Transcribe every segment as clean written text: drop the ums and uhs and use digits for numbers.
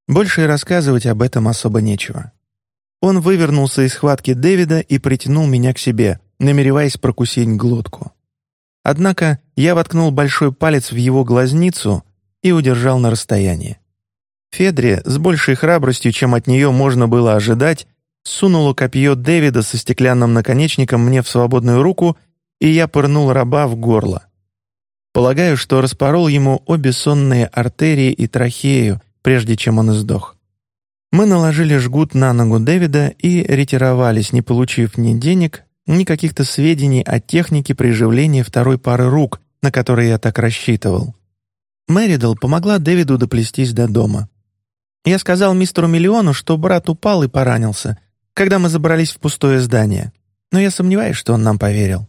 Больше и рассказывать об этом особо нечего. Он вывернулся из схватки Дэвида и притянул меня к себе, намереваясь прокусить глотку. Однако я воткнул большой палец в его глазницу и удержал на расстоянии. Федри, с большей храбростью, чем от нее можно было ожидать, сунула копье Дэвида со стеклянным наконечником мне в свободную руку, и я пырнул раба в горло. Полагаю, что распорол ему обе сонные артерии и трахею, прежде чем он издох. Мы наложили жгут на ногу Дэвида и ретировались, не получив ни денег, ни каких-то сведений о технике приживления второй пары рук, на которые я так рассчитывал. Мэридл помогла Дэвиду доплестись до дома. Я сказал мистеру Миллиону, что брат упал и поранился, когда мы забрались в пустое здание, но я сомневаюсь, что он нам поверил.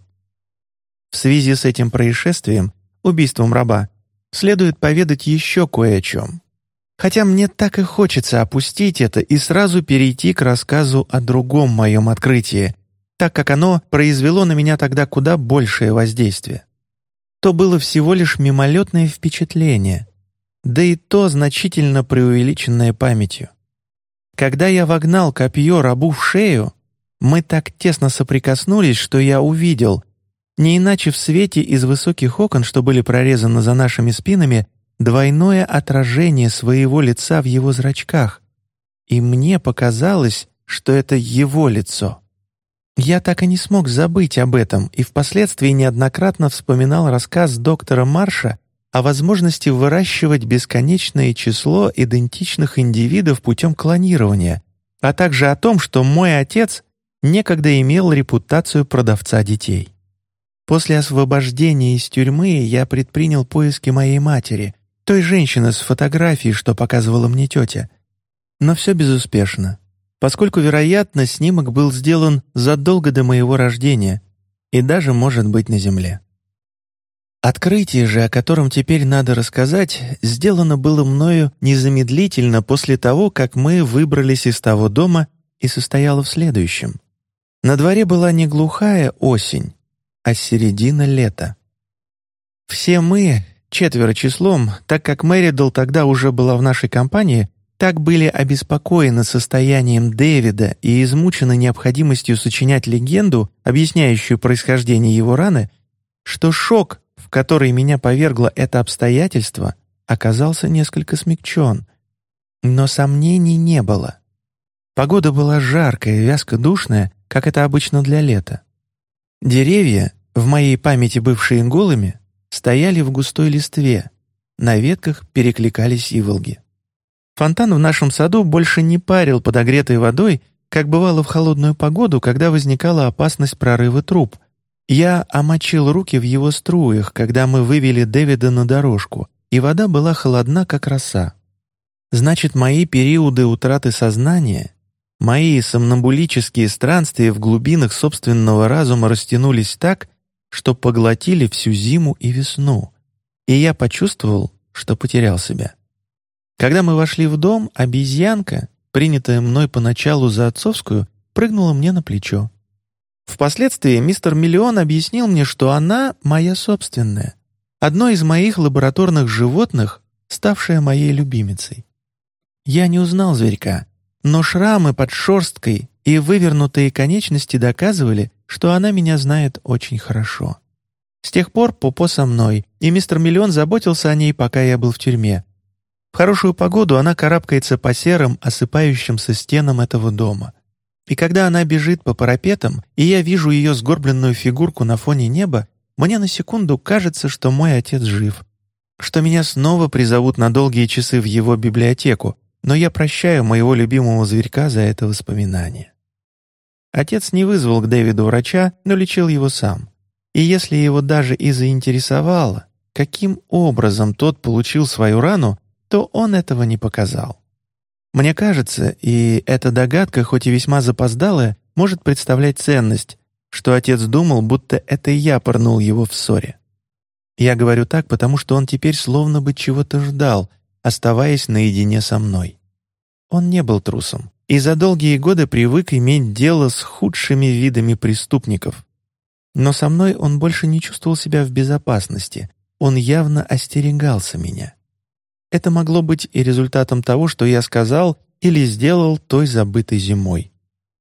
В связи с этим происшествием, убийством раба, следует поведать еще кое о чем. Хотя мне так и хочется опустить это и сразу перейти к рассказу о другом моем открытии, так как оно произвело на меня тогда куда большее воздействие. То было всего лишь мимолетное впечатление, да и то значительно преувеличенное памятью. Когда я вогнал копье рабу в шею, мы так тесно соприкоснулись, что я увидел, не иначе в свете из высоких окон, что были прорезаны за нашими спинами, двойное отражение своего лица в его зрачках, и мне показалось, что это его лицо. Я так и не смог забыть об этом и впоследствии неоднократно вспоминал рассказ доктора Марша о возможности выращивать бесконечное число идентичных индивидов путем клонирования, а также о том, что мой отец некогда имел репутацию продавца детей. После освобождения из тюрьмы я предпринял поиски моей матери, той женщины с фотографией, что показывала мне тетя. Но все безуспешно, поскольку, вероятно, снимок был сделан задолго до моего рождения и даже, может быть, на Земле. Открытие же, о котором теперь надо рассказать, сделано было мною незамедлительно после того, как мы выбрались из того дома, и состояло в следующем. На дворе была не глухая осень, а середина лета. Все мы, 4 числом, так как Мэридл тогда уже была в нашей компании, так были обеспокоены состоянием Дэвида и измучены необходимостью сочинять легенду, объясняющую происхождение его раны, что шок, в который меня повергло это обстоятельство, оказался несколько смягчен. Но сомнений не было. Погода была жаркая, вязко-душная, как это обычно для лета. Деревья, в моей памяти бывшие голыми, стояли в густой листве, на ветках перекликались иволги. Фонтан в нашем саду больше не парил подогретой водой, как бывало в холодную погоду, когда возникала опасность прорыва труб. Я омочил руки в его струях, когда мы вывели Дэвида на дорожку, и вода была холодна, как роса. Значит, мои периоды утраты сознания, мои сомнамбулические странствия в глубинах собственного разума растянулись так, что поглотили всю зиму и весну, и я почувствовал, что потерял себя. Когда мы вошли в дом, обезьянка, принятая мной поначалу за отцовскую, прыгнула мне на плечо. Впоследствии мистер Миллион объяснил мне, что она моя собственная, одно из моих лабораторных животных, ставшее моей любимицей. Я не узнал зверька, но шрамы под шерсткой и вывернутые конечности доказывали, что она меня знает очень хорошо. С тех пор Попо со мной, и мистер Миллион заботился о ней, пока я был в тюрьме. В хорошую погоду она карабкается по серым, осыпающимся стенам этого дома. И когда она бежит по парапетам, и я вижу ее сгорбленную фигурку на фоне неба, мне на секунду кажется, что мой отец жив, что меня снова призовут на долгие часы в его библиотеку, но я прощаю моего любимого зверька за это воспоминание. Отец не вызвал к Дэвиду врача, но лечил его сам. И если его даже и заинтересовало, каким образом тот получил свою рану, то он этого не показал. Мне кажется, и эта догадка, хоть и весьма запоздалая, может представлять ценность, что отец думал, будто это я пырнул его в ссоре. Я говорю так, потому что он теперь словно бы чего-то ждал, оставаясь наедине со мной. Он не был трусом и за долгие годы привык иметь дело с худшими видами преступников. Но со мной он больше не чувствовал себя в безопасности, он явно остерегался меня. это могло быть и результатом того, что я сказал или сделал той забытой зимой.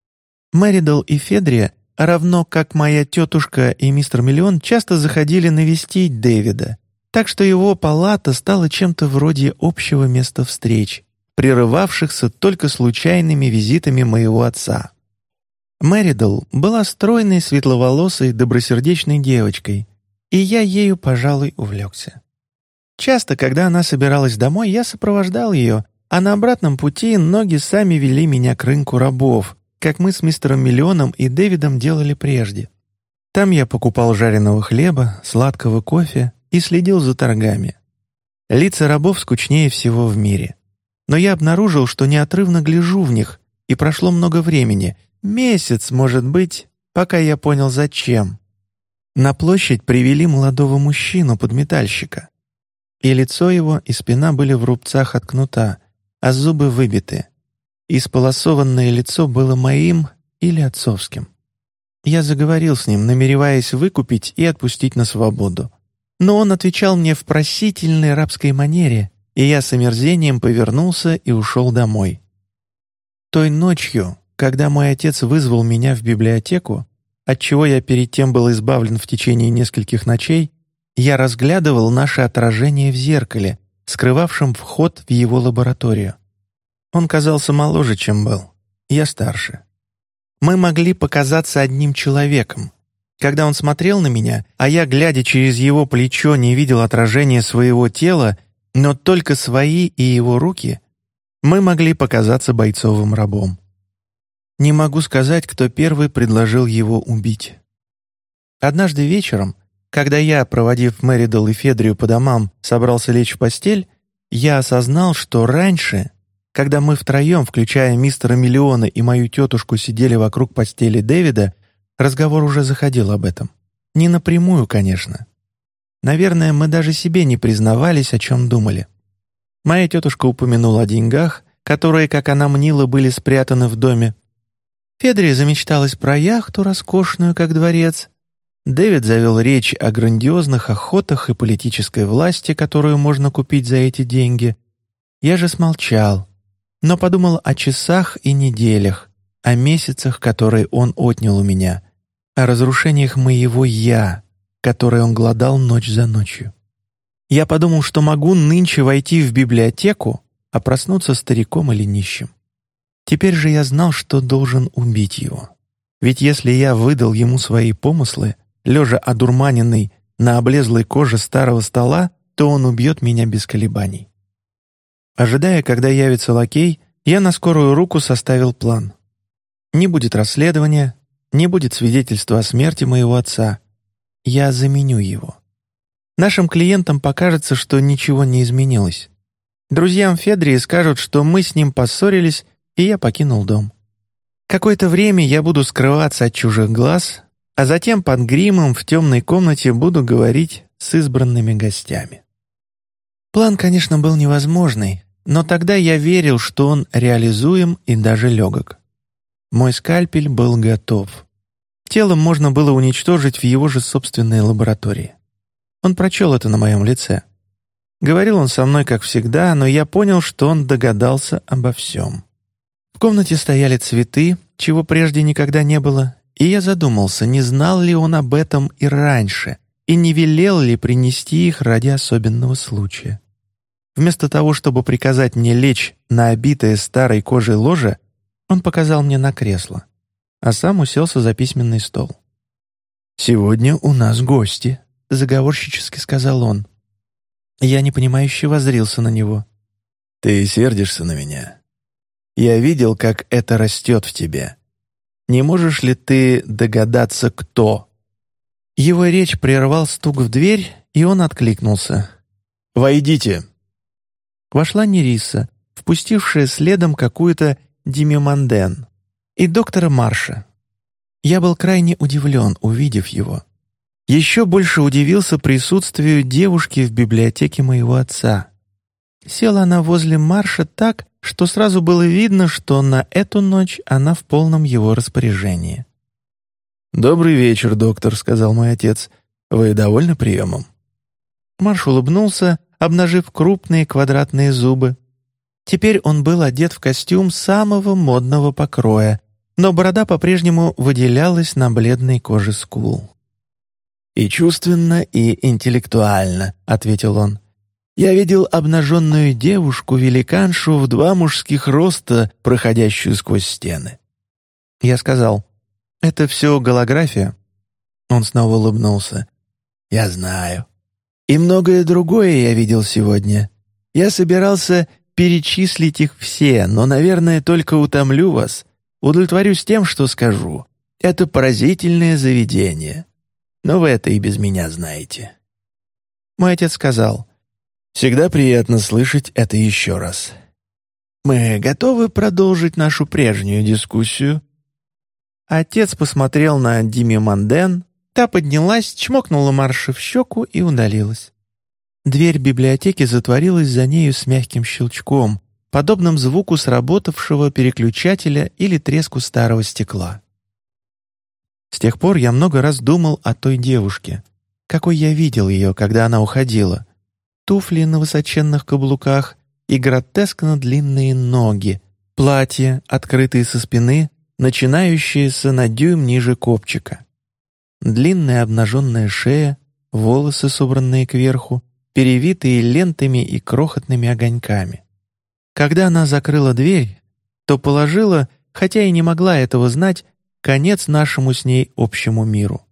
Мэридл и Федрия, равно как моя тетушка и мистер Миллион, часто заходили навестить Дэвида, так что его палата стала чем-то вроде общего места встреч, прерывавшихся только случайными визитами моего отца. Мэридл была стройной, светловолосой, добросердечной девочкой, и я ею, пожалуй, увлекся. Часто, когда она собиралась домой, я сопровождал ее, а на обратном пути ноги сами вели меня к рынку рабов, как мы с мистером Миллионом и Дэвидом делали прежде. Там я покупал жареного хлеба, сладкого кофе и следил за торгами. Лица рабов скучнее всего в мире. Но я обнаружил, что неотрывно гляжу в них, и прошло много времени, месяц, может быть, пока я понял, зачем. На площадь привели молодого мужчину-подметальщика. И лицо его, и спина были в рубцах от кнута, а зубы выбиты. Исполосованное лицо было моим или отцовским. Я заговорил с ним, намереваясь выкупить и отпустить на свободу. Но он отвечал мне в просительной рабской манере, и я с омерзением повернулся и ушел домой. Той ночью, когда мой отец вызвал меня в библиотеку, отчего я перед тем был избавлен в течение нескольких ночей, я разглядывал наше отражение в зеркале, скрывавшем вход в его лабораторию. Он казался моложе, чем был. Я старше. Мы могли показаться одним человеком. Когда он смотрел на меня, а я, глядя через его плечо, не видел отражения своего тела, но только свои и его руки, мы могли показаться бойцовым рабом. Не могу сказать, кто первый предложил его убить. Однажды вечером, когда я, проводив Мэридл и Федрию по домам, собрался лечь в постель, я осознал, что раньше, когда мы втроем, включая мистера Миллиона и мою тетушку, сидели вокруг постели Дэвида, разговор уже заходил об этом. Не напрямую, конечно. Наверное, мы даже себе не признавались, о чем думали. Моя тетушка упомянула о деньгах, которые, как она мнила, были спрятаны в доме. Федрия замечталась про яхту, роскошную, как дворец. Дэвид завел речь о грандиозных охотах и политической власти, которую можно купить за эти деньги. Я же смолчал, но подумал о часах и неделях, о месяцах, которые он отнял у меня, о разрушениях моего «я», которое он глодал ночь за ночью. Я подумал, что могу нынче войти в библиотеку, а проснуться стариком или нищим. Теперь же я знал, что должен убить его. Ведь если я выдал ему свои помыслы, лежа одурманенный на облезлой коже старого стола, то он убьет меня без колебаний. Ожидая, когда явится лакей, я на скорую руку составил план. Не будет расследования, не будет свидетельства о смерти моего отца. Я заменю его. Нашим клиентам покажется, что ничего не изменилось. Друзьям Федрии скажут, что мы с ним поссорились, и я покинул дом. Какое-то время я буду скрываться от чужих глаз, а затем под гримом в темной комнате буду говорить с избранными гостями. План, конечно, был невозможный, но тогда я верил, что он реализуем и даже легок. Мой скальпель был готов. Тело можно было уничтожить в его же собственной лаборатории. Он прочел это на моем лице. Говорил он со мной, как всегда, но я понял, что он догадался обо всем. В комнате стояли цветы, чего прежде никогда не было, и я задумался, не знал ли он об этом и раньше, и не велел ли принести их ради особенного случая. Вместо того, чтобы приказать мне лечь на обитое старой кожей ложе, он показал мне на кресло, а сам уселся за письменный стол. «Сегодня у нас гости», — заговорщически сказал он. Я непонимающе воззрился на него. «Ты сердишься на меня? Я видел, как это растет в тебе. Не можешь ли ты догадаться, кто?» Его речь прервал стук в дверь, и он откликнулся. «Войдите!» Вошла Нериса, впустившая следом какую-то Димиманден, и доктора Марша. Я был крайне удивлен, увидев его. Еще больше удивился присутствию девушки в библиотеке моего отца. Села она возле Марша так, что сразу было видно, что на эту ночь она в полном его распоряжении. «Добрый вечер, доктор», — сказал мой отец. «Вы довольны приемом?» Марш улыбнулся, обнажив крупные квадратные зубы. Теперь он был одет в костюм самого модного покроя, но борода по-прежнему выделялась на бледной коже скул. «И чувственно, и интеллектуально», — ответил он. «Я видел обнаженную девушку-великаншу в 2 мужских роста, проходящую сквозь стены». Я сказал: «Это все голография». Он снова улыбнулся. «Я знаю. И многое другое я видел сегодня. Я собирался перечислить их все, но, наверное, только утомлю вас. Удовлетворюсь тем, что скажу. Это поразительное заведение. Но вы это и без меня знаете». Мой отец сказал: «Всегда приятно слышать это еще раз. Мы готовы продолжить нашу прежнюю дискуссию?» Отец посмотрел на Дими Манден, та поднялась, чмокнула Марша в щеку и удалилась. Дверь библиотеки затворилась за нею с мягким щелчком, подобным звуку сработавшего переключателя или треску старого стекла. С тех пор я много раз думал о той девушке, какой я видел ее, когда она уходила. Туфли на высоченных каблуках и гротескно длинные ноги, платье, открытые со спины, начинающееся на дюйм ниже копчика. Длинная обнаженная шея, волосы, собранные кверху, перевитые лентами и крохотными огоньками. Когда она закрыла дверь, то положила, хотя и не могла этого знать, конец нашему с ней общему миру.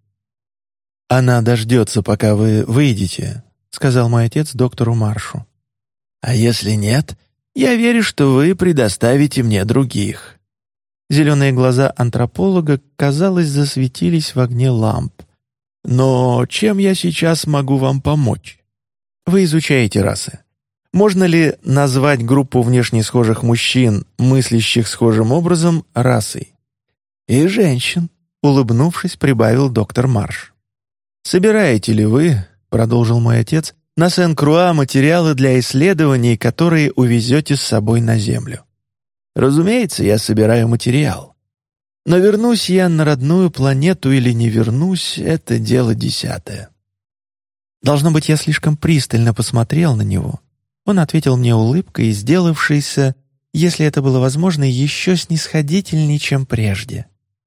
«Она дождется, пока вы выйдете», — сказал мой отец доктору Маршу. «А если нет, я верю, что вы предоставите мне других». Зеленые глаза антрополога, казалось, засветились в огне ламп. «Но чем я сейчас могу вам помочь? Вы изучаете расы. Можно ли назвать группу внешне схожих мужчин, мыслящих схожим образом, расой?» «И женщин», — улыбнувшись, прибавил доктор Марш. «Собираете ли вы, — продолжил мой отец, — на Сен-Круа материалы для исследований, которые увезете с собой на Землю? Разумеется, я собираю материал. Но вернусь я на родную планету или не вернусь — это дело 10. Должно быть, я слишком пристально посмотрел на него. Он ответил мне улыбкой, сделавшейся, если это было возможно, еще снисходительней, чем прежде.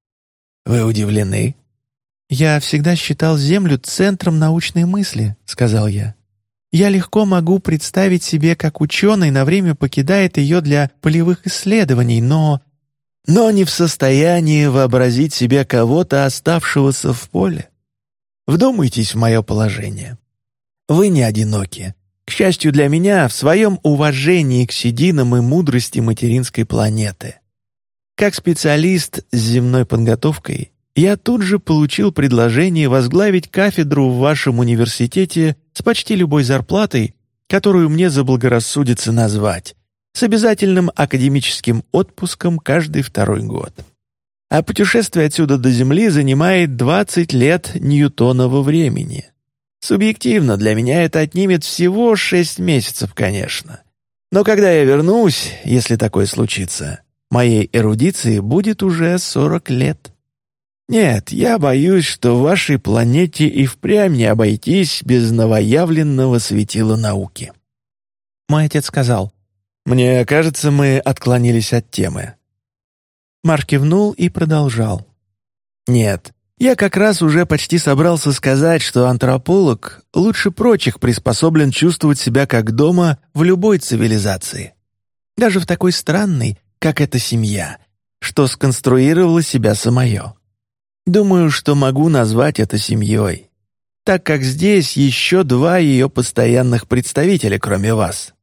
«Вы удивлены?» «Я всегда считал Землю центром научной мысли», — сказал я. «Я легко могу представить себе, как ученый на время покидает ее для полевых исследований, но не в состоянии вообразить себе кого-то, оставшегося в поле. Вдумайтесь в мое положение. Вы не одиноки. К счастью для меня, в своем уважении к сединам и мудрости материнской планеты. Как специалист с земной подготовкой, я тут же получил предложение возглавить кафедру в вашем университете с почти любой зарплатой, которую мне заблагорассудится назвать, с обязательным академическим отпуском каждый 2-й год. А путешествие отсюда до Земли занимает 20 лет ньютонова времени. Субъективно для меня это отнимет всего 6 месяцев, конечно. Но когда я вернусь, если такое случится, моей эрудиции будет уже 40 лет. Нет, я боюсь, что в вашей планете и впрямь не обойтись без новоявленного светила науки». Мой отец сказал: «Мне кажется, мы отклонились от темы». Марш кивнул и продолжал: «Нет, я как раз уже почти собрался сказать, что антрополог лучше прочих приспособлен чувствовать себя как дома в любой цивилизации. Даже в такой странной, как эта семья, что сконструировала себя самое. Думаю, что могу назвать это семьей, так как здесь еще 2 ее постоянных представителя, кроме вас.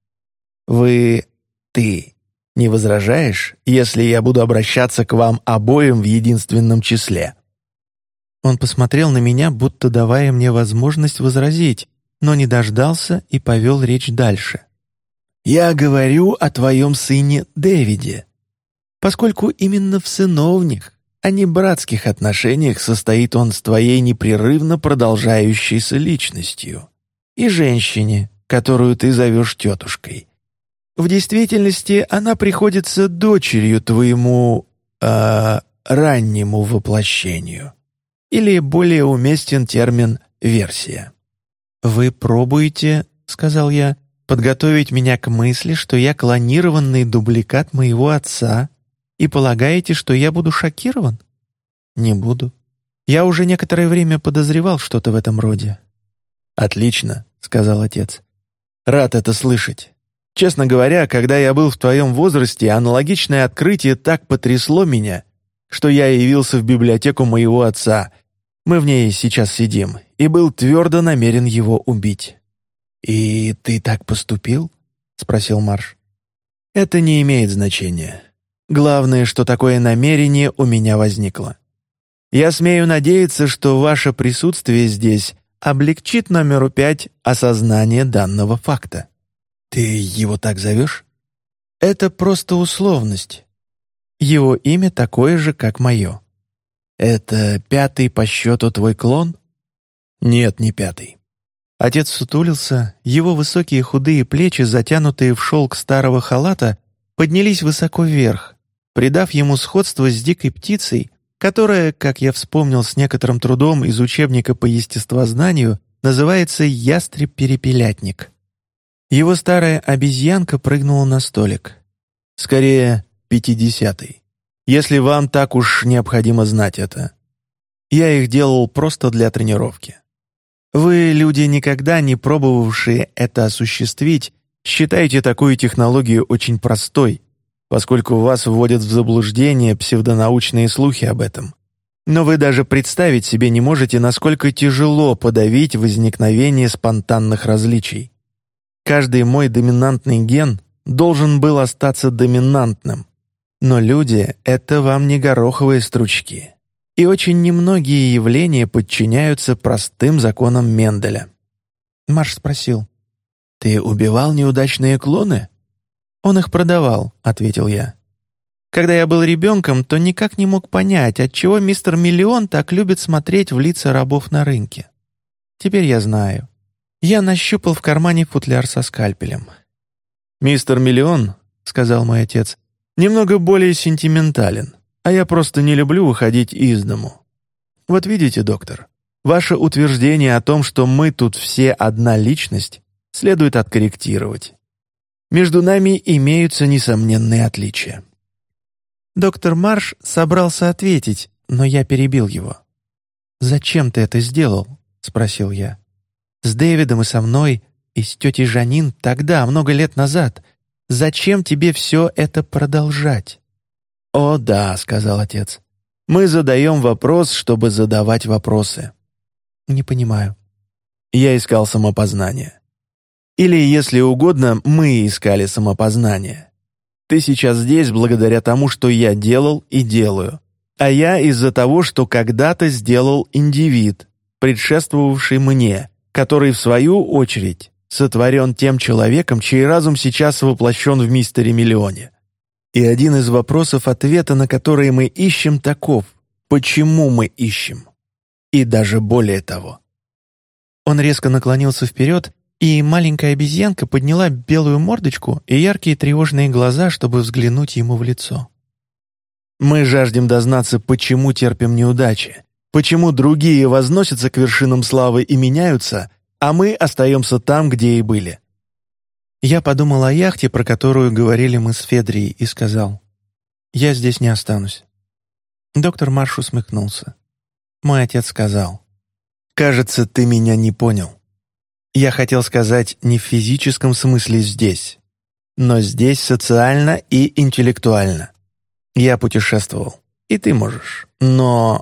Ты не возражаешь, если я буду обращаться к вам обоим в единственном числе?» Он посмотрел на меня, будто давая мне возможность возразить, но не дождался и повел речь дальше. «Я говорю о твоем сыне Дэвиде, поскольку именно в сыновних, а не братских отношениях состоит он с твоей непрерывно продолжающейся личностью, и женщине, которую ты зовешь тетушкой. В действительности она приходится дочерью твоему, раннему воплощению. Или более уместен термин «версия». «Вы пробуете, — сказал я, Подготовить меня к мысли, что я клонированный дубликат моего отца, и полагаете, что я буду шокирован? Не буду. Я уже некоторое время подозревал что-то в этом роде». «Отлично», — сказал отец. «Рад это слышать. Честно говоря, когда я был в твоем возрасте, аналогичное открытие так потрясло меня, что я явился в библиотеку моего отца, мы в ней сейчас сидим, и был твердо намерен его убить». «И ты так поступил?» — спросил Марш. «Это не имеет значения. Главное, что такое намерение у меня возникло. Я смею надеяться, что ваше присутствие здесь облегчит номеру 5 осознание данного факта». «Ты его так зовешь?» «Это просто условность. Его имя такое же, как мое». «Это 5-й по счету твой клон?» «Нет, не 5-й». Отец сутулился, его высокие худые плечи, затянутые в шелк старого халата, поднялись высоко вверх, придав ему сходство с дикой птицей, которая, как я вспомнил с некоторым трудом из учебника по естествознанию, называется ястреб-перепелятник. Его старая обезьянка прыгнула на столик. «Скорее, 50-й, если вам так уж необходимо знать это. Я их делал просто для тренировки. Вы, люди, никогда не пробовавшие это осуществить, считаете такую технологию очень простой, поскольку вас вводят в заблуждение псевдонаучные слухи об этом. Но вы даже представить себе не можете, насколько тяжело подавить возникновение спонтанных различий. Каждый мой доминантный ген должен был остаться доминантным. Но люди — это вам не гороховые стручки. И очень немногие явления подчиняются простым законам Менделя». Марш спросил: «Ты убивал неудачные клоны?» «Он их продавал», — ответил я. «Когда я был ребенком, то никак не мог понять, отчего мистер Миллион так любит смотреть в лица рабов на рынке. Теперь я знаю. Я нащупал в кармане футляр со скальпелем». «Мистер Миллион», — сказал мой отец, — «немного более сентиментален, а я просто не люблю выходить из дому. Вот видите, доктор, ваше утверждение о том, что мы тут все одна личность, следует откорректировать. Между нами имеются несомненные отличия». Доктор Марш собрался ответить, но я перебил его. «Зачем ты это сделал?» — спросил я. «С Дэвидом и со мной, и с тетей Жанин тогда, много лет назад. Зачем тебе все это продолжать?» «О да», — сказал отец, — «мы задаем вопрос, чтобы задавать вопросы». «Не понимаю». «Я искал самопознание. Или, если угодно, мы искали самопознание. Ты сейчас здесь благодаря тому, что я делал и делаю, а я из-за того, что когда-то сделал индивид, предшествовавший мне, который, в свою очередь, сотворен тем человеком, чей разум сейчас воплощен в мистере Миллионе. И один из вопросов, ответа на которые мы ищем, таков: почему мы ищем? И даже более того». Он резко наклонился вперед, и маленькая обезьянка подняла белую мордочку и яркие тревожные глаза, чтобы взглянуть ему в лицо. «Мы жаждем дознаться, почему терпим неудачи, почему другие возносятся к вершинам славы и меняются, а мы остаемся там, где и были». Я подумал о яхте, про которую говорили мы с Федрией, и сказал: «Я здесь не останусь». Доктор Марш усмехнулся. Мой отец сказал: «Кажется, ты меня не понял. Я хотел сказать не в физическом смысле здесь, но здесь социально и интеллектуально. Я путешествовал, и ты можешь, но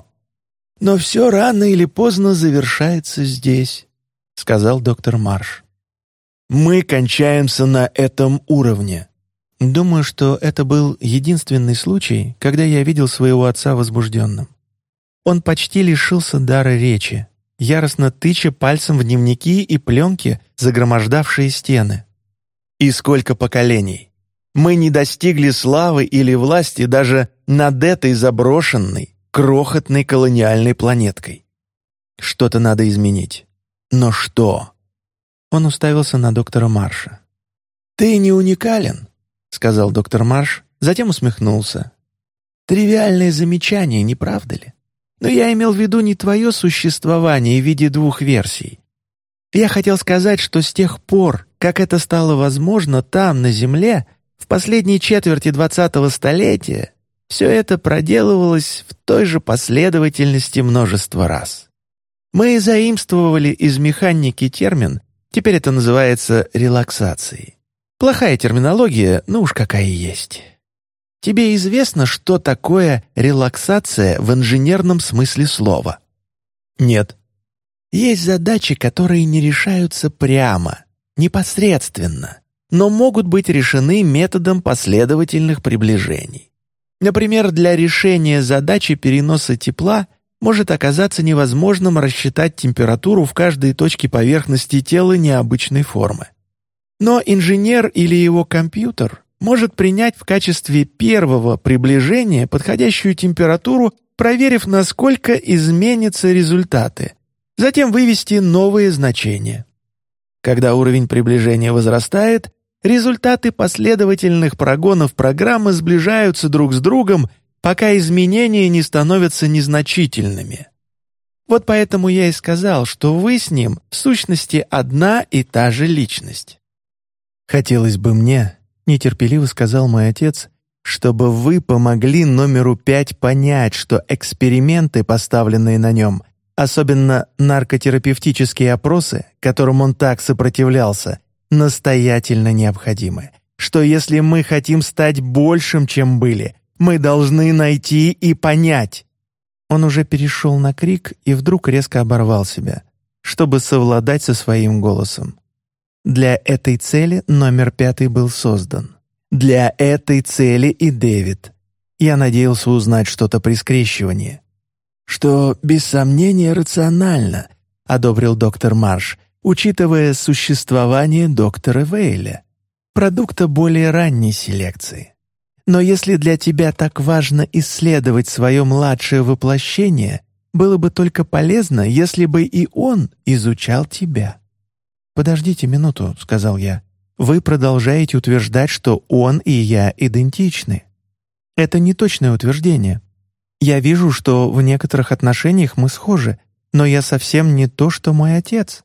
все рано или поздно завершается здесь», — сказал доктор Марш. «Мы кончаемся на этом уровне». Думаю, что это был единственный случай, когда я видел своего отца возбужденным. Он почти лишился дара речи, яростно тыча пальцем в дневники и пленки, загромождавшие стены. И сколько поколений! Мы не достигли славы или власти даже над этой заброшенной, крохотной колониальной планеткой. Что-то надо изменить. Но что? Он уставился на доктора Марша. «Ты не уникален», — сказал доктор Марш, затем усмехнулся. «Тривиальное замечание, не правда ли? Но я имел в виду не твое существование в виде двух версий. Я хотел сказать, что с тех пор, как это стало возможно там, на Земле, в последней четверти 20-го столетия, все это проделывалось в той же последовательности множество раз. Мы заимствовали из механики термин, теперь это называется релаксацией. Плохая терминология, ну уж какая есть. Тебе известно, что такое релаксация в инженерном смысле слова? Нет. Есть задачи, которые не решаются прямо, непосредственно, но могут быть решены методом последовательных приближений. Например, для решения задачи переноса тепла может оказаться невозможным рассчитать температуру в каждой точке поверхности тела необычной формы. Но инженер или его компьютер может принять в качестве первого приближения подходящую температуру, проверив, насколько изменятся результаты, затем вывести новые значения. Когда уровень приближения возрастает, результаты последовательных прогонов программы сближаются друг с другом, пока изменения не становятся незначительными. Вот поэтому я и сказал, что вы с ним в сущности одна и та же личность. «Хотелось бы мне, — нетерпеливо сказал мой отец, — чтобы вы помогли номеру 5 понять, что эксперименты, поставленные на нем, особенно наркотерапевтические опросы, которым он так сопротивлялся, настоятельно необходимы, что если мы хотим стать большим, чем были, мы должны найти и понять». Он уже перешел на крик и вдруг резко оборвал себя, чтобы совладать со своим голосом. Для этой цели номер 5 был создан. Для этой цели и Дэвид. Я надеялся узнать что-то при скрещивании. «Что, без сомнения, рационально», — одобрил доктор Марш, учитывая существование доктора Вейля, продукта более ранней селекции. Но если для тебя так важно исследовать свое младшее воплощение, было бы только полезно, если бы и он изучал тебя. «Подождите минуту», — сказал я. «Вы продолжаете утверждать, что он и я идентичны. Это не точное утверждение. Я вижу, что в некоторых отношениях мы схожи, но я совсем не то, что мой отец.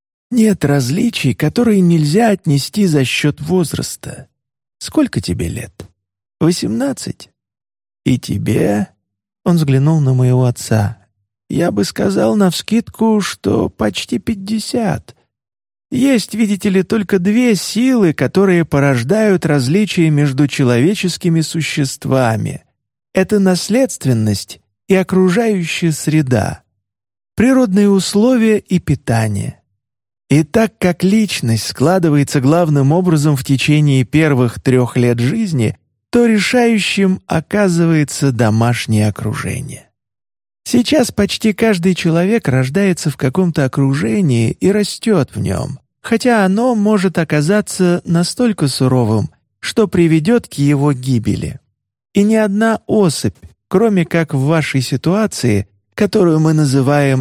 Нет различий, которые нельзя отнести за счет возраста. Сколько тебе лет? 18? И тебе?» Он взглянул на моего отца. «Я бы сказал навскидку, что почти 50. Есть, видите ли, только две силы, которые порождают различия между человеческими существами. Это наследственность и окружающая среда, природные условия и питание. И так как личность складывается главным образом в течение первых 3 лет жизни, то решающим оказывается домашнее окружение. Сейчас почти каждый человек рождается в каком-то окружении и растет в нем, хотя оно может оказаться настолько суровым, что приведет к его гибели. И ни одна особь, кроме как в вашей ситуации, которую мы называем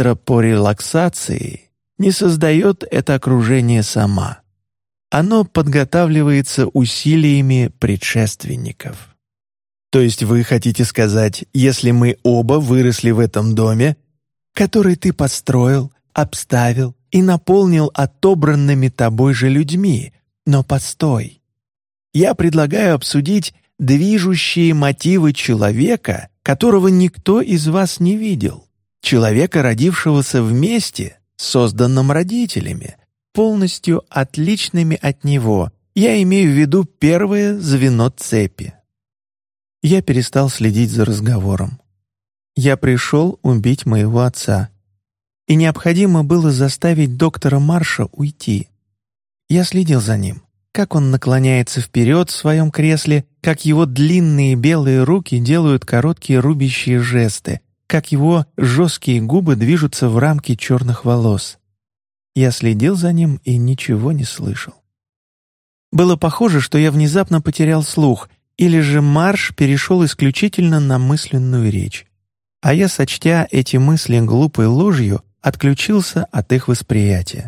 антропорелаксацией, не создает это окружение сама. Оно подготавливается усилиями предшественников. То есть вы хотите сказать, если мы оба выросли в этом доме, который ты построил, обставил и наполнил отобранными тобой же людьми, но постой. Я предлагаю обсудить движущие мотивы человека, которого никто из вас не видел, человека, родившегося вместе, созданным родителями, полностью отличными от него. Я имею в виду первое звено цепи. Я перестал следить за разговором. Я пришел убить моего отца. И необходимо было заставить доктора Марша уйти. Я следил за ним, как он наклоняется вперед в своем кресле, как его длинные белые руки делают короткие рубящие жесты, как его жесткие губы движутся в рамке черных волос. Я следил за ним и ничего не слышал. Было похоже, что я внезапно потерял слух, или же Марш перешел исключительно на мысленную речь. А я, сочтя эти мысли глупой ложью, отключился от их восприятия.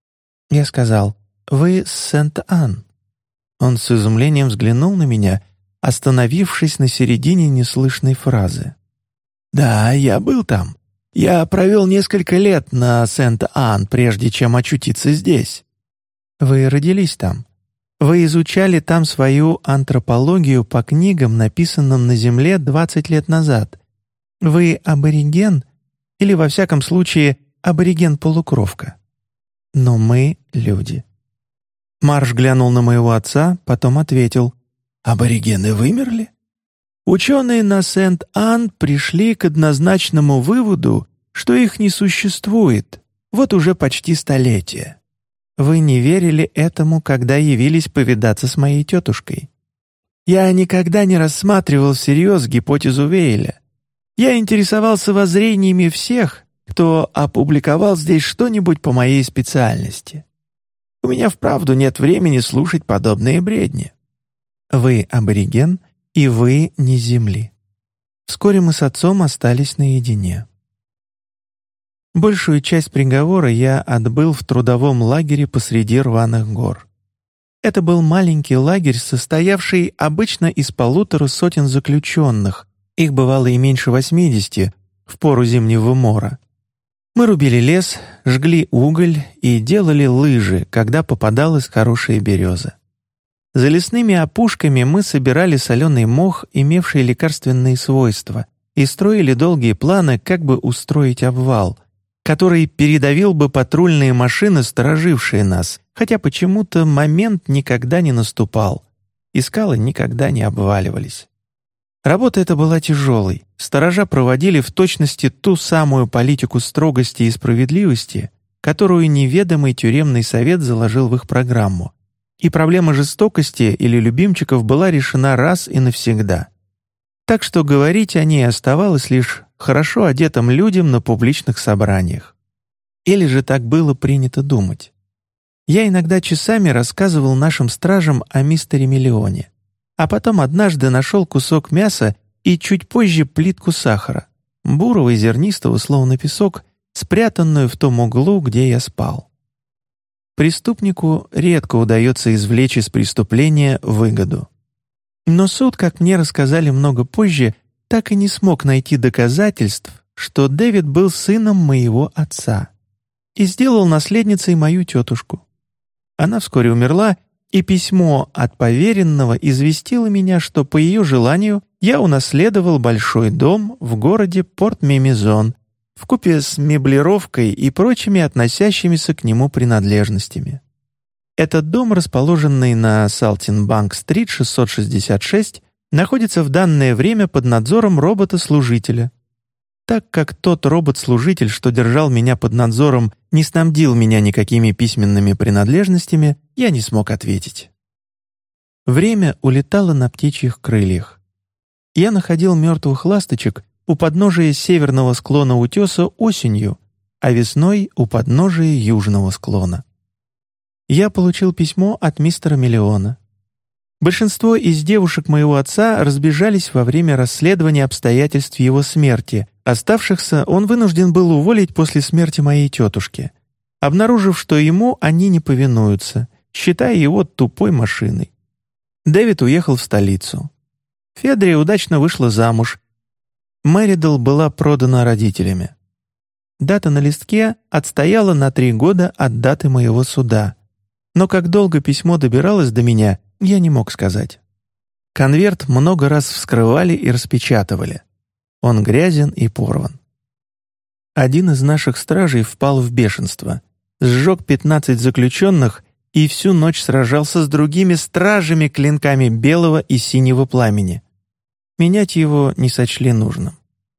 Я сказал: «Вы с Сент-Ан». Он с изумлением взглянул на меня, остановившись на середине неслышной фразы. «Да, я был там. Я провел несколько лет на Сент-Ан, прежде чем очутиться здесь». Вы родились там. Вы изучали там свою антропологию по книгам, написанным на Земле 20 лет назад. Вы абориген, или, во всяком случае, абориген-полукровка. Но мы — люди». Марш глянул на моего отца, потом ответил: «Аборигены вымерли?» Ученые на Сент-Ан пришли к однозначному выводу, что их не существует, вот уже почти столетие. Вы не верили этому, когда явились повидаться с моей тетушкой. Я никогда не рассматривал всерьез гипотезу Вейля. Я интересовался воззрениями всех, кто опубликовал здесь что-нибудь по моей специальности. У меня вправду нет времени слушать подобные бредни. Вы абориген, и вы не с Земли». Вскоре мы с отцом остались наедине. Большую часть приговора я отбыл в трудовом лагере посреди рваных гор. Это был маленький лагерь, состоявший обычно из 150 заключенных, их бывало и меньше 80 в пору зимнего мора. Мы рубили лес, жгли уголь и делали лыжи, когда попадалась хорошая береза. За лесными опушками мы собирали соленый мох, имевший лекарственные свойства, и строили долгие планы, как бы устроить обвал, который передавил бы патрульные машины, сторожившие нас, хотя почему-то момент никогда не наступал, и скалы никогда не обваливались. Работа эта была тяжелой. Сторожа проводили в точности ту самую политику строгости и справедливости, которую неведомый тюремный совет заложил в их программу. И проблема жестокости или любимчиков была решена раз и навсегда. Так что говорить о ней оставалось лишь хорошо одетым людям на публичных собраниях. Или же так было принято думать. Я иногда часами рассказывал нашим стражам о мистере Миллионе, а потом однажды нашел кусок мяса и чуть позже плитку сахара, бурого и зернистого, словно песок, спрятанную в том углу, где я спал. Преступнику редко удается извлечь из преступления выгоду. Но суд, как мне рассказали много позже, так и не смог найти доказательств, что Дэвид был сыном моего отца, и сделал наследницей мою тетушку. Она вскоре умерла, и письмо от поверенного известило меня, что по ее желанию я унаследовал большой дом в городе Порт-Мемизон вкупе с меблировкой и прочими относящимися к нему принадлежностями. Этот дом, расположенный на Салтинбанк-стрит 666, находится в данное время под надзором робота-служителя. Так как тот робот-служитель, что держал меня под надзором, не снабдил меня никакими письменными принадлежностями, я не смог ответить. Время улетало на птичьих крыльях. Я находил мертвых ласточек у подножия северного склона утеса осенью, а весной у подножия южного склона. Я получил письмо от мистера Миллиона. Большинство из девушек моего отца разбежались во время расследования обстоятельств его смерти. Оставшихся он вынужден был уволить после смерти моей тетушки, обнаружив, что ему они не повинуются, считая его тупой машиной. Дэвид уехал в столицу. Федрия удачно вышла замуж. Мэридл была продана родителями. Дата на листке отстояла на 3 года от даты моего суда. Но как долго письмо добиралось до меня, я не мог сказать. Конверт много раз вскрывали и распечатывали. Он грязен и порван. Один из наших стражей впал в бешенство, сжег 15 заключенных и всю ночь сражался с другими стражами клинками белого и синего пламени. Менять его не сочли нужным.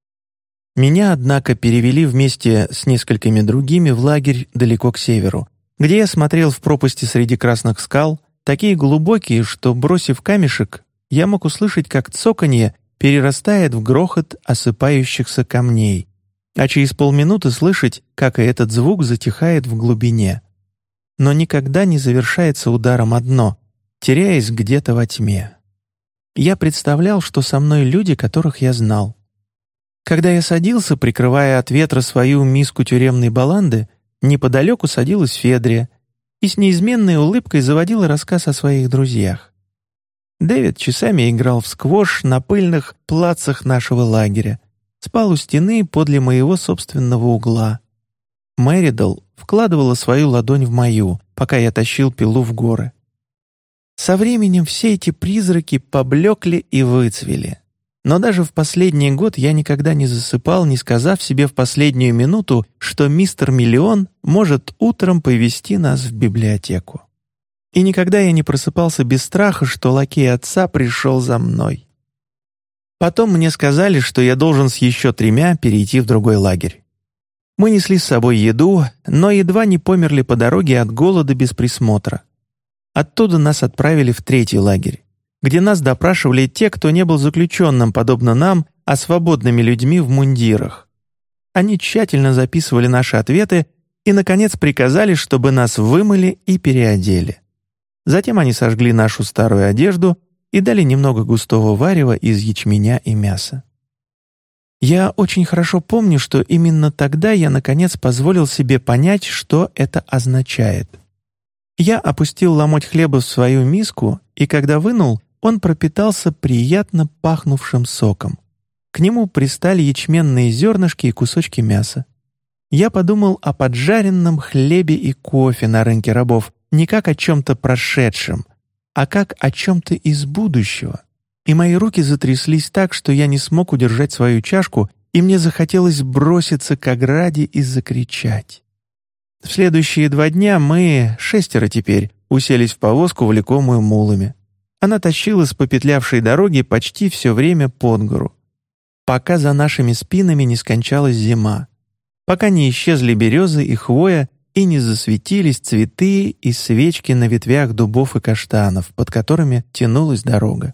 Меня, однако, перевели вместе с несколькими другими в лагерь далеко к северу, где я смотрел в пропасти среди красных скал, такие глубокие, что, бросив камешек, я мог услышать, как цоканье перерастает в грохот осыпающихся камней, а через полминуты слышать, как и этот звук затихает в глубине. Но никогда не завершается ударом о дно, теряясь где-то во тьме. Я представлял, что со мной люди, которых я знал. Когда я садился, прикрывая от ветра свою миску тюремной баланды, неподалеку садилась Федрия и с неизменной улыбкой заводила рассказ о своих друзьях. Дэвид часами играл в сквош на пыльных плацах нашего лагеря, спал у стены подле моего собственного угла. Мэридл вкладывала свою ладонь в мою, пока я тащил пилу в горы. Со временем все эти призраки поблекли и выцвели. Но даже в последний год я никогда не засыпал, не сказав себе в последнюю минуту, что мистер Миллион может утром повести нас в библиотеку. И никогда я не просыпался без страха, что лакей отца пришел за мной. Потом мне сказали, что я должен с еще 3 перейти в другой лагерь. Мы несли с собой еду, но едва не померли по дороге от голода без присмотра. Оттуда нас отправили в 3-й лагерь, где нас допрашивали те, кто не был заключенным, подобно нам, а свободными людьми в мундирах. Они тщательно записывали наши ответы и, наконец, приказали, чтобы нас вымыли и переодели. Затем они сожгли нашу старую одежду и дали немного густого варева из ячменя и мяса. Я очень хорошо помню, что именно тогда я, наконец, позволил себе понять, что это означает. Я опустил ломоть хлеба в свою миску, и когда вынул, он пропитался приятно пахнувшим соком. К нему пристали ячменные зернышки и кусочки мяса. Я подумал о поджаренном хлебе и кофе на рынке рабов не как о чем-то прошедшем, а как о чем-то из будущего. И мои руки затряслись так, что я не смог удержать свою чашку, и мне захотелось броситься к ограде и закричать. В следующие 2 дня мы, 6 теперь, уселись в повозку, влекомую мулами. Она тащилась по петлявшей дороге почти все время под гору, пока за нашими спинами не скончалась зима, пока не исчезли березы и хвоя и не засветились цветы и свечки на ветвях дубов и каштанов, под которыми тянулась дорога.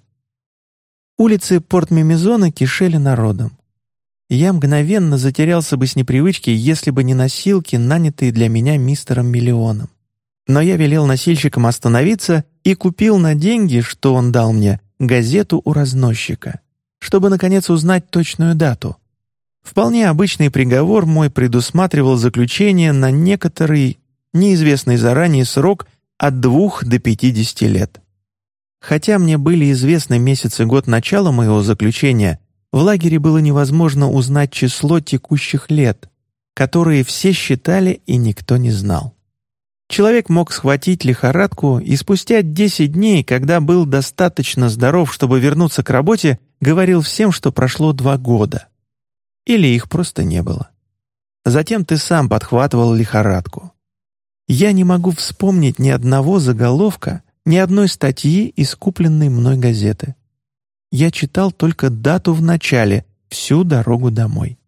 Улицы Порт-Мимизона кишели народом. Я мгновенно затерялся бы с непривычки, если бы не носилки, нанятые для меня мистером Миллионом. Но я велел носильщикам остановиться и купил на деньги, что он дал мне, газету у разносчика, чтобы, наконец, узнать точную дату. Вполне обычный приговор мой предусматривал заключение на некоторый, неизвестный заранее срок от 2 до 50 лет. Хотя мне были известны месяц и год начала моего заключения, в лагере было невозможно узнать число текущих лет, которые все считали и никто не знал. Человек мог схватить лихорадку и спустя 10 дней, когда был достаточно здоров, чтобы вернуться к работе, говорил всем, что прошло 2 года. Или их просто не было. Затем ты сам подхватывал лихорадку. Я не могу вспомнить ни одного заголовка, ни одной статьи из купленной мной газеты. Я читал только дату в начале, всю дорогу домой.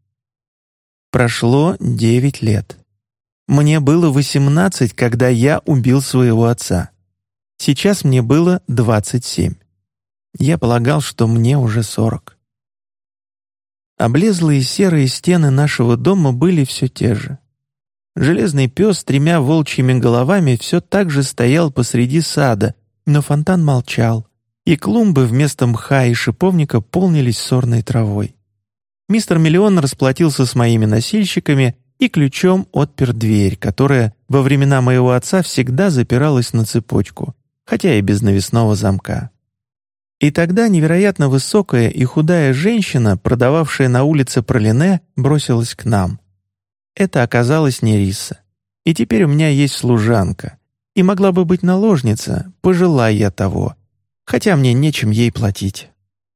Прошло 9 лет. Мне было 18, когда я убил своего отца. Сейчас мне было 27. Я полагал, что мне уже 40. Облезлые серые стены нашего дома были все те же. Железный пес с 3 волчьими головами все так же стоял посреди сада, но фонтан молчал, и клумбы вместо мха и шиповника полнились сорной травой. Мистер Миллион расплатился с моими носильщиками и ключом отпер дверь, которая во времена моего отца всегда запиралась на цепочку, хотя и без навесного замка. И тогда невероятно высокая и худая женщина, продававшая на улице пралине, бросилась к нам. Это оказалась Нериса, и теперь у меня есть служанка, и могла бы быть наложница, пожелая я того, хотя мне нечем ей платить.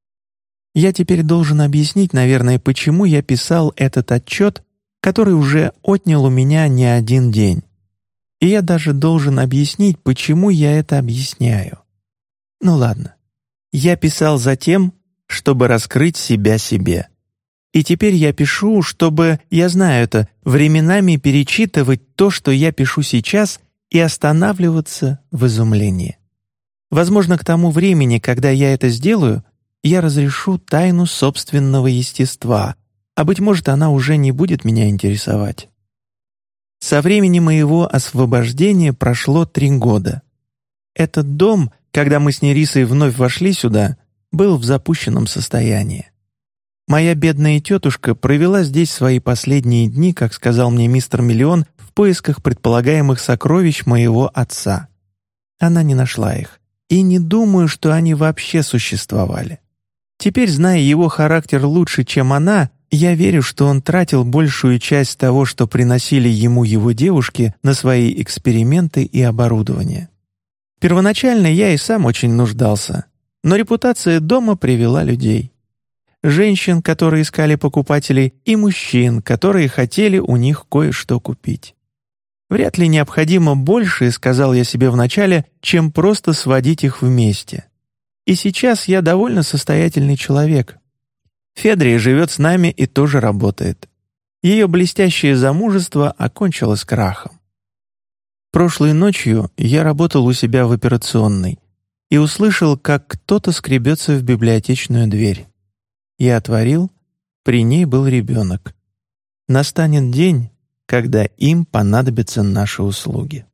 Я теперь должен объяснить, наверное, почему я писал этот отчет, который уже отнял у меня не 1 день. И я даже должен объяснить, почему я это объясняю. Ну ладно. Я писал затем, чтобы раскрыть себя себе. И теперь я пишу, чтобы, я знаю это, временами перечитывать то, что я пишу сейчас, и останавливаться в изумлении. Возможно, к тому времени, когда я это сделаю, я разрешу тайну собственного естества, а, быть может, она уже не будет меня интересовать. Со времени моего освобождения прошло 3 года. Этот дом, когда мы с Нерисой вновь вошли сюда, был в запущенном состоянии. Моя бедная тетушка провела здесь свои последние дни, как сказал мне мистер Миллион, в поисках предполагаемых сокровищ моего отца. Она не нашла их, и не думаю, что они вообще существовали. Теперь, зная его характер лучше, чем она, Я верю, что он тратил большую часть того, что приносили ему его девушки, на свои эксперименты и оборудование. Первоначально я и сам очень нуждался, но репутация дома привела людей. Женщин, которые искали покупателей, и мужчин, которые хотели у них кое-что купить. Вряд ли необходимо больше, сказал я себе вначале, чем просто сводить их вместе. И сейчас я довольно состоятельный человек. Федрия живет с нами и тоже работает. Ее блестящее замужество окончилось крахом. Прошлой ночью я работал у себя в операционной и услышал, как кто-то скребется в библиотечную дверь. Я отворил, при ней был ребенок. Настанет день, когда им понадобятся наши услуги.